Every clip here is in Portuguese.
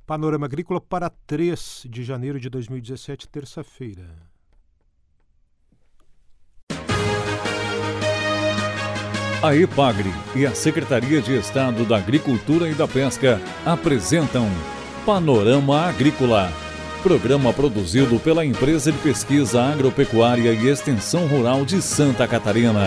Panorama Agrícola para 3 de janeiro de 2017, terça-feira. A EPAGRE e a Secretaria de Estado da Agricultura e da Pesca apresentam Panorama Agrícola, programa produzido pela Empresa de Pesquisa Agropecuária e Extensão Rural de Santa Catarina.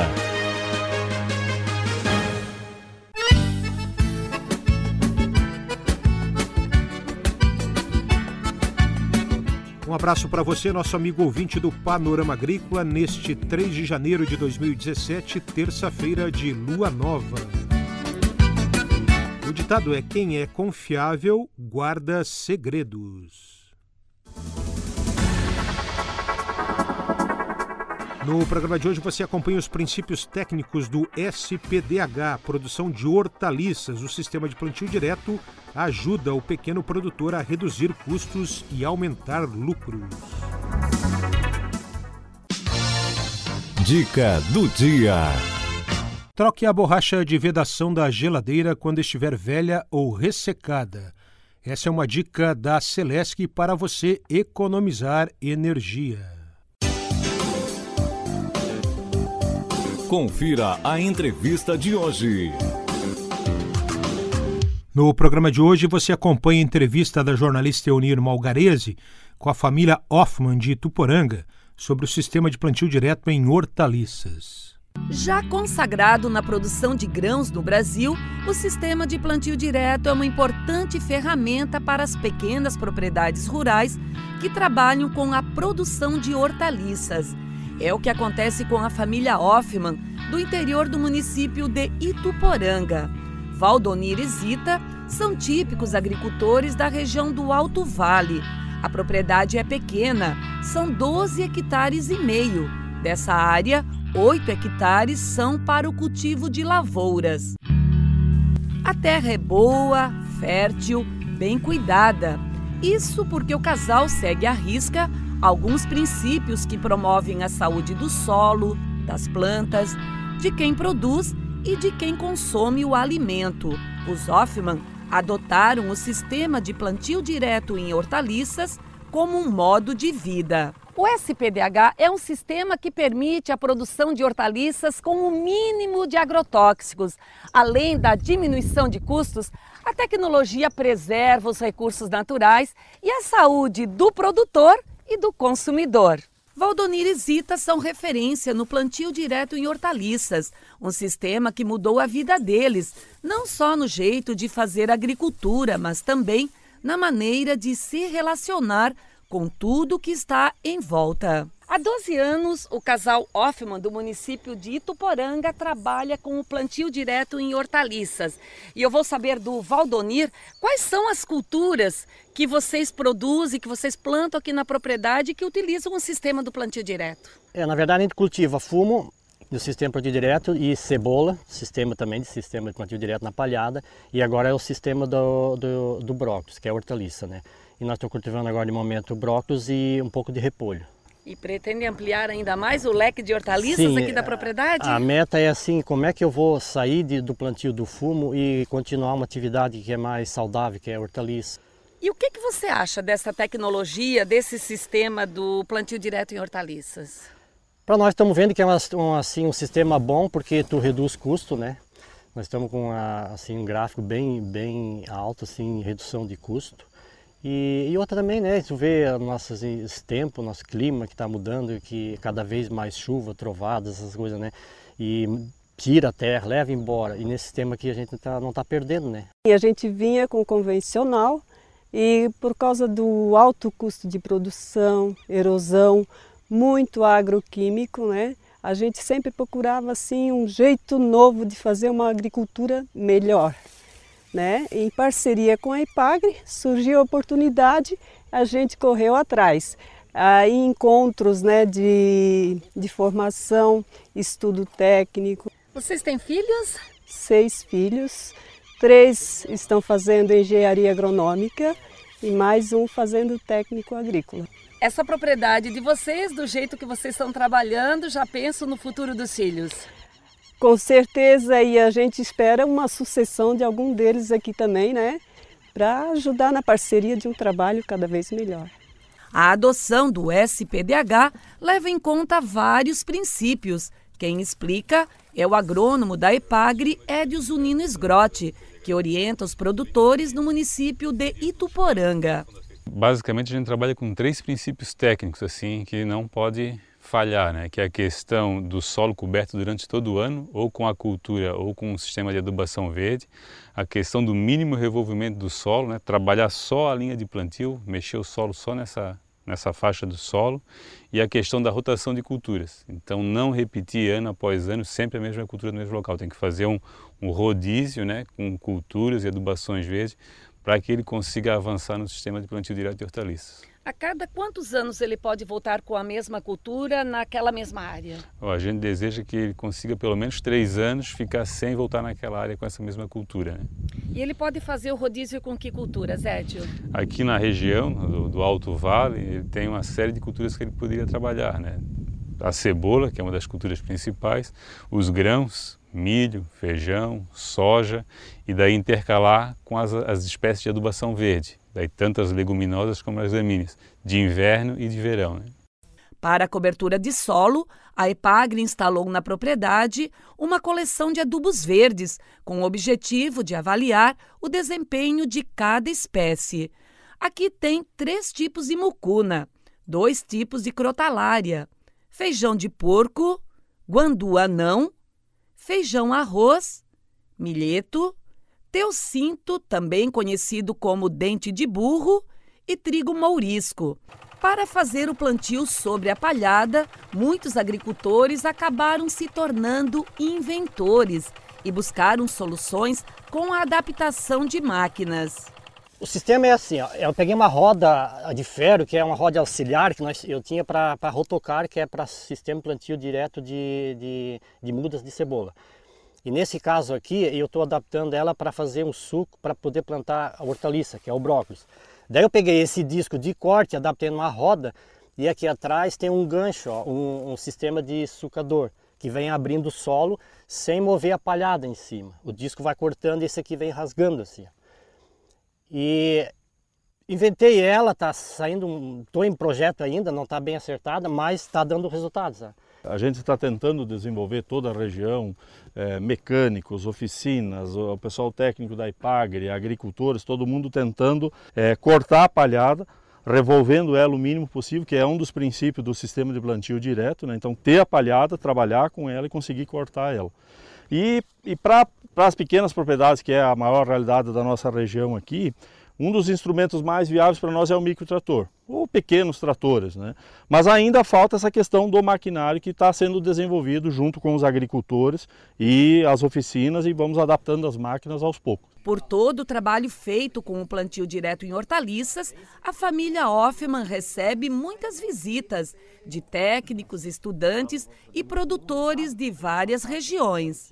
Um abraço para você, nosso amigo ouvinte do Panorama Agrícola, neste 3 de janeiro de 2017, terça-feira de lua nova. O ditado é: quem é confiável guarda segredos. No programa de hoje você acompanha os princípios técnicos do SPDH, produção de hortaliças. O sistema de plantio direto ajuda o pequeno produtor a reduzir custos e aumentar lucros. Dica do dia. Troque a borracha de vedação da geladeira quando estiver velha ou ressecada. Essa é uma dica da Celesc para você economizar energia. Confira a entrevista de hoje. No programa de hoje você acompanha a entrevista da jornalista Eunir Malgarese com a família Hoffmann de Ituporanga sobre o sistema de plantio direto em hortaliças. Já consagrado na produção de grãos no Brasil, o sistema de plantio direto é uma importante ferramenta para as pequenas propriedades rurais que trabalham com a produção de hortaliças. É o que acontece com a família Hoffmann, do interior do município de Ituporanga. Valdonir e Zita são típicos agricultores da região do Alto Vale. A propriedade é pequena, são 12 hectares e meio. Dessa área, 8 hectares são para o cultivo de lavouras. A terra é boa, fértil, bem cuidada. Isso porque o casal segue à risca alguns princípios que promovem a saúde do solo, das plantas, de quem produz e de quem consome o alimento. Os Hoffmann adotaram o sistema de plantio direto em hortaliças como um modo de vida. O SPDH é um sistema que permite a produção de hortaliças com o mínimo de agrotóxicos. Além da diminuição de custos, a tecnologia preserva os recursos naturais e a saúde do produtor e do consumidor. Valdonir e Zita são referência no plantio direto em hortaliças, um sistema que mudou a vida deles, não só no jeito de fazer agricultura, mas também na maneira de se relacionar com tudo que está em volta. Há 12 anos, o casal Hoffmann do município de Ituporanga trabalha com o plantio direto em hortaliças. E eu vou saber do Valdonir quais são as culturas que vocês produzem, que vocês plantam aqui na propriedade e que utilizam o sistema do plantio direto. Na verdade, a gente cultiva fumo do sistema de plantio direto e cebola, sistema de plantio direto na palhada. E agora é o sistema do brócolis, que é a hortaliça, né? E nós estamos cultivando agora de momento brócolis e um pouco de repolho. E pretende ampliar ainda mais o leque de hortaliças aqui da propriedade? A meta é assim, como é que eu vou sair do plantio do fumo e continuar uma atividade que é mais saudável, que é a hortaliça. E o que você acha dessa tecnologia, desse sistema do plantio direto em hortaliças? Para nós estamos vendo que é um sistema bom porque tu reduz custo, né? Nós estamos com um gráfico bem alto, assim, redução de custo. E outra também, né, tu vê esse tempo, nosso clima que está mudando, que cada vez mais chuva, trovadas, essas coisas, né, e tira a terra, leva embora, e nesse sistema aqui a gente não está perdendo, né. E a gente vinha com convencional e por causa do alto custo de produção, erosão, muito agroquímico, né, a gente sempre procurava assim um jeito novo de fazer uma agricultura melhor. Né? Em parceria com a EPAGRE, surgiu a oportunidade, a gente correu atrás. Aí encontros, né, de formação, estudo técnico. Vocês têm filhos? 6 filhos, 3 estão fazendo engenharia agronômica e mais um fazendo técnico agrícola. Essa propriedade de vocês, do jeito que vocês estão trabalhando, já penso no futuro dos filhos? Com certeza, e a gente espera uma sucessão de algum deles aqui também, né? para ajudar na parceria de um trabalho cada vez melhor. A adoção do SPDH leva em conta vários princípios. Quem explica é o agrônomo da EPAGRE, Édio Zunino Sgrotti, que orienta os produtores no município de Ituporanga. Basicamente, a gente trabalha com 3 princípios técnicos assim que não pode falhar, né? Que é a questão do solo coberto durante todo o ano, ou com a cultura ou com um sistema de adubação verde, a questão do mínimo revolvimento do solo, né? Trabalhar só a linha de plantio, mexer o solo só nessa faixa do solo, e a questão da rotação de culturas. Então, não repetir ano após ano sempre a mesma cultura no mesmo local, tem que fazer um rodízio, né? Com culturas e adubações verdes, para que ele consiga avançar no sistema de plantio direto de hortaliças. A cada quantos anos ele pode voltar com a mesma cultura naquela mesma área? A gente deseja que ele consiga pelo menos 3 anos ficar sem voltar naquela área com essa mesma cultura, né? E ele pode fazer o rodízio com que culturas, Édio? Aqui na região do Alto Vale, ele tem uma série de culturas que ele poderia trabalhar, né? A cebola, que é uma das culturas principais, os grãos, milho, feijão, soja, e daí intercalar com as espécies de adubação verde, daí tanto as leguminosas como as gramíneas, de inverno e de verão, né? Para a cobertura de solo, a EPAGRE instalou na propriedade uma coleção de adubos verdes, com o objetivo de avaliar o desempenho de cada espécie. Aqui tem 3 tipos de mucuna, 2 tipos de crotalária, feijão de porco, guandu anão, feijão arroz, milheto, teucinto, também conhecido como dente de burro, e trigo mourisco. Para fazer o plantio sobre a palhada, muitos agricultores acabaram se tornando inventores e buscaram soluções com a adaptação de máquinas. O sistema é assim, ó, eu peguei uma roda de ferro, que é uma roda auxiliar que eu tinha para rotocar, que é para sistema de plantio direto de mudas de cebola. E nesse caso aqui, eu estou adaptando ela para fazer um suco para poder plantar a hortaliça, que é o brócolis. Daí eu peguei esse disco de corte, adaptei numa roda, e aqui atrás tem um gancho, ó, um sistema de sucador, que vem abrindo o solo sem mover a palhada em cima. O disco vai cortando e esse aqui vem rasgando assim. E inventei ela, está saindo, estou em projeto ainda, não está bem acertada, mas está dando resultados. Sabe? A gente está tentando desenvolver toda a região, mecânicos, oficinas, o pessoal técnico da EPAGRE, agricultores, todo mundo tentando cortar a palhada, revolvendo ela o mínimo possível, que é um dos princípios do sistema de plantio direto, né? Então ter a palhada, trabalhar com ela e conseguir cortar ela. E para as pequenas propriedades, que é a maior realidade da nossa região aqui, um dos instrumentos mais viáveis para nós é o microtrator, ou pequenos tratores, né? Mas ainda falta essa questão do maquinário que está sendo desenvolvido junto com os agricultores e as oficinas, e vamos adaptando as máquinas aos poucos. Por todo o trabalho feito com o plantio direto em hortaliças, a família Hoffmann recebe muitas visitas de técnicos, estudantes e produtores de várias regiões.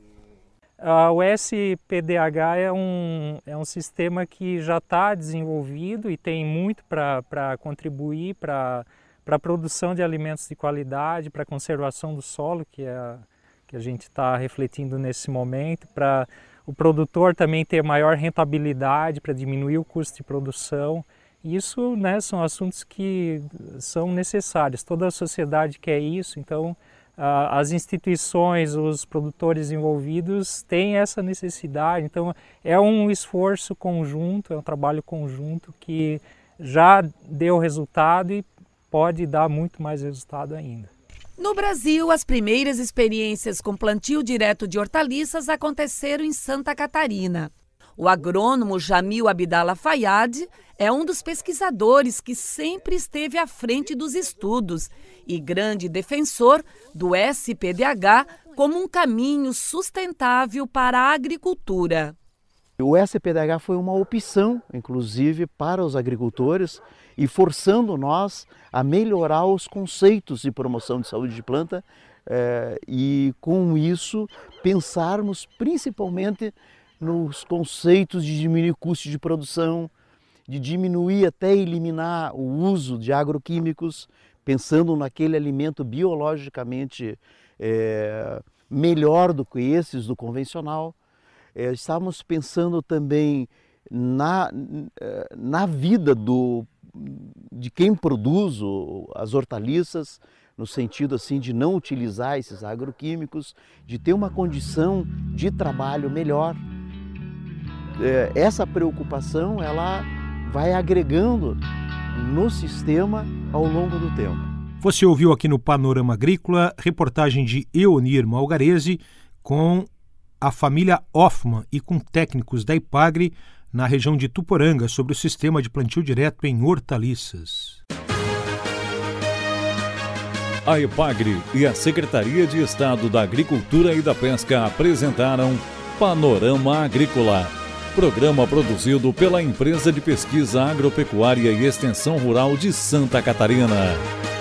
O SPDH é um sistema que já está desenvolvido e tem muito para contribuir para a produção de alimentos de qualidade, para a conservação do solo, que a gente está refletindo nesse momento, para o produtor também ter maior rentabilidade, para diminuir o custo de produção. Isso, né, são assuntos que são necessários, toda a sociedade quer isso, então as instituições, os produtores envolvidos têm essa necessidade, então é um esforço conjunto, é um trabalho conjunto que já deu resultado e pode dar muito mais resultado ainda. No Brasil, as primeiras experiências com plantio direto de hortaliças aconteceram em Santa Catarina. O agrônomo Jamil Abdallah Fayad é um dos pesquisadores que sempre esteve à frente dos estudos e grande defensor do SPDH como um caminho sustentável para a agricultura. O SPDH foi uma opção, inclusive, para os agricultores e forçando nós a melhorar os conceitos de promoção de saúde de planta e, com isso, pensarmos principalmente nos conceitos de diminuir o custo de produção, de diminuir até eliminar o uso de agroquímicos, pensando naquele alimento biologicamente melhor do que esses do convencional. Estávamos pensando também na vida de quem produz as hortaliças, no sentido assim de não utilizar esses agroquímicos, de ter uma condição de trabalho melhor. Essa preocupação ela vai agregando no sistema ao longo do tempo. Você ouviu aqui no Panorama Agrícola reportagem de Eonir Malgarese com a família Hoffmann e com técnicos da IPAGRE na região de Tuporanga sobre o sistema de plantio direto em hortaliças. A IPAGRE e a Secretaria de Estado da Agricultura e da Pesca apresentaram Panorama Agrícola, programa produzido pela Empresa de Pesquisa Agropecuária e Extensão Rural de Santa Catarina.